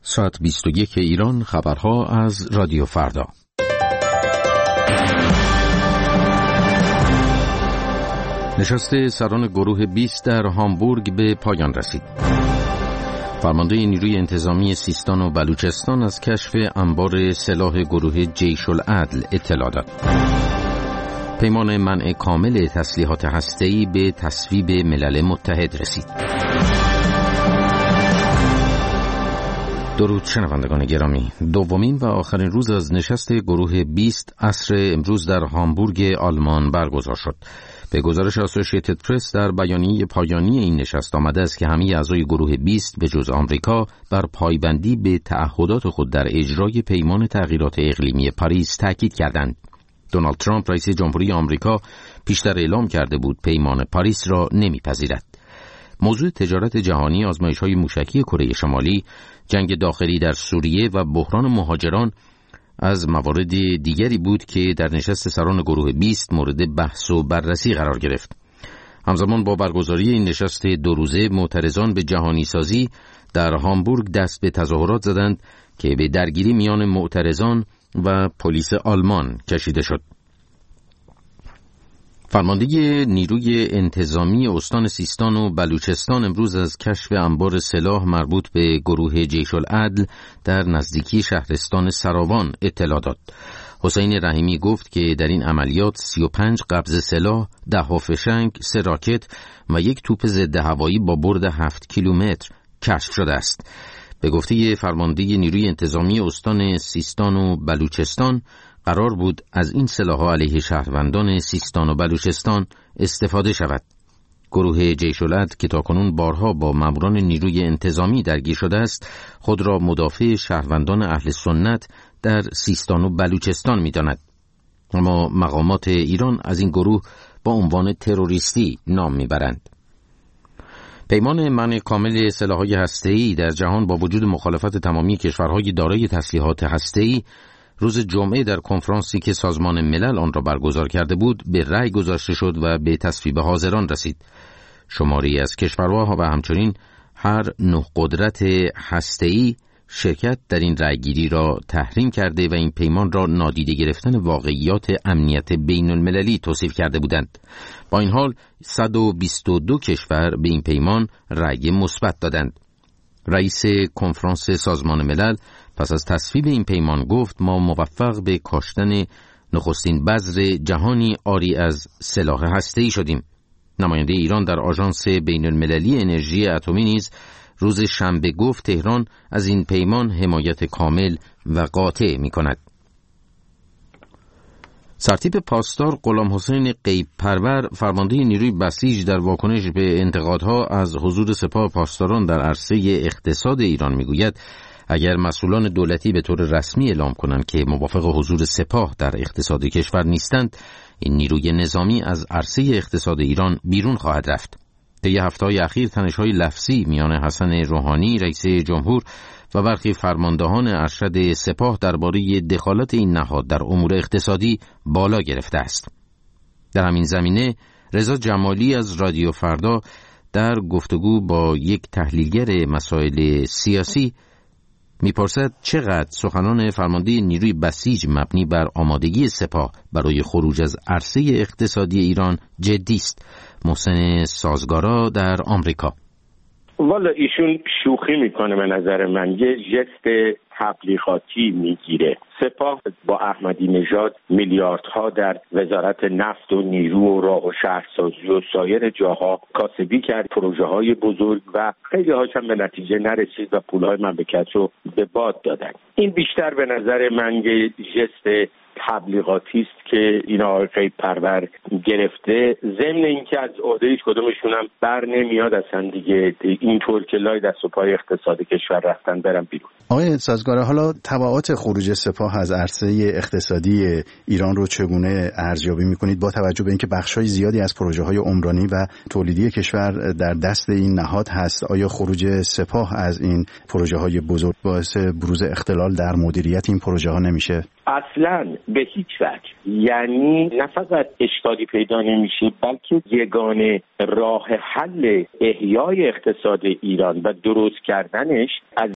ساعت 21 ایران، خبرها از رادیو فردا. نشست سران گروه 20 در هامبورگ به پایان رسید. فرمانده نیروی انتظامی سیستان و بلوچستان از کشف انبار سلاح گروه جیش العدل اطلاع داد. پیمان منع کامل تسلیحات هسته‌ای به تصویب ملل متحد رسید. درود شنوندگان گرامی، دومین و آخرین روز از نشست گروه 20 عصر امروز در هامبورگ آلمان برگزار شد. به گزارش اسوسییتد پرس در بیانیه پایانی این نشست آمده است که همه اعضای گروه 20 به جز آمریکا بر پایبندی به تعهدات خود در اجرای پیمان تغییرات اقلیمی پاریس تاکید کردند. دونالد ترامپ رئیس جمهوری آمریکا پیشتر اعلام کرده بود پیمان پاریس را نمیپذیرد. موضوع تجارت جهانی، آزمایش‌های موشکی کره شمالی، جنگ داخلی در سوریه و بحران مهاجران از موارد دیگری بود که در نشست سران گروه 20 مورد بحث و بررسی قرار گرفت. همزمان با برگزاری این نشست دو روزه، معترضان به جهانی سازی در هامبورگ دست به تظاهرات زدند که به درگیری میان معترضان و پلیس آلمان کشیده شد. فرمانده نیروی انتظامی استان سیستان و بلوچستان امروز از کشف انبار سلاح مربوط به گروه جیش العدل در نزدیکی شهرستان سراوان اطلاع داد. حسین رحیمی گفت که در این عملیات 35 قبض سلاح، 10 فشنگ، 3 راکت و 1 توپ ضد هوایی با برد 7 کیلومتر کشف شده است. به گفته فرمانده نیروی انتظامی استان سیستان و بلوچستان، قرار بود از این سلاح‌ها علیه شهروندان سیستان و بلوچستان استفاده شود. گروه جیش العدل که تاکنون بارها با ماموران نیروی انتظامی درگیر شده است، خود را مدافع شهروندان اهل سنت در سیستان و بلوچستان می‌داند. اما مقامات ایران از این گروه با عنوان تروریستی نام می‌برند. پیمان منع کامل سلاح‌های هسته‌ای در جهان با وجود مخالفت تمامی کشورهای دارای تسلیحات هسته‌ای روز جمعه در کنفرانسی که سازمان ملل آن را برگزار کرده بود به رأی گذاشته شد و به تصویب حاضران رسید. شماری از کشورها و همچنین هر 9 قدرت هسته‌ای شرکت در این رأیگیری را تحریم کرده و این پیمان را نادیده گرفتن واقعیات امنیت بین المللی توصیف کرده بودند. با این حال 122 کشور به این پیمان رأی مثبت دادند. رئیس کنفرانس سازمان ملل پس از تصویب این پیمان گفت ما موفق به کاشتن نخستین بذر جهانی عاری از سلاح هسته‌ای شدیم. نماینده ایران در آژانس بین المللی انرژی اتمی نیز روز شنبه گفت تهران از این پیمان حمایت کامل و قاطع می کند. سرتیپ پاسدار غلام حسین غیب پرور، فرمانده نیروی بسیج، در واکنش به انتقادها از حضور سپاه پاسداران در عرصه اقتصاد ایران میگوید اگر مسئولان دولتی به طور رسمی اعلام کنند که موافق حضور سپاه در اقتصاد کشور نیستند، این نیروی نظامی از عرصه اقتصاد ایران بیرون خواهد رفت. طی هفته‌های اخیر تنش‌های لفظی میان حسن روحانی رئیس جمهور و برخی فرماندهان ارشد سپاه درباره دخالت این نهاد در امور اقتصادی بالا گرفته است. در همین زمینه رضا جمالی از رادیو فردا در گفتگو با یک تحلیلگر مسائل سیاسی میپرسد چقدر سخنان فرمانده نیروی بسیج مبنی بر آمادگی سپاه برای خروج از عرصه اقتصادی ایران جدی است. محسن سازگارا در آمریکا: والا ایشون شوخی میکنه، به نظر من یه ژست تبلیغاتی میگیره. سپاه با احمدی نژاد میلیاردها در وزارت نفت و نیرو و راه و شهرسازی و سایر جاها کاسبی کرد، پروژه های بزرگ، و خیلی هاشم به نتیجه نرسید و پولهای مملکت رو به باد دادن. این بیشتر به نظر من یه ژست تبلیغاتی است که این آقای غیب پرور گرفته، ضمن اینکه از عهده هیچ کدومشون هم بر نمیاد اصلا دیگه اینطور که لای دست و پای اقتصاد کشور رفتن برن بیرون. آقای سازگارا، حالا تبعات خروج سپاه از عرصه اقتصادی ایران رو چگونه ارزیابی میکنید با توجه به اینکه بخشای زیادی از پروژه‌های عمرانی و تولیدی کشور در دست این نهاد هست؟ آیا خروج سپاه از این پروژه‌های بزرگ باعث بروز اختلال در مدیریت این پروژه‌ها نمیشه؟ اصلاً به هیچ وجه. یعنی نه فقط اشکالی پیدا نمیشه، بلکه یگانه راه حل احیای اقتصاد ایران و درست کردنش از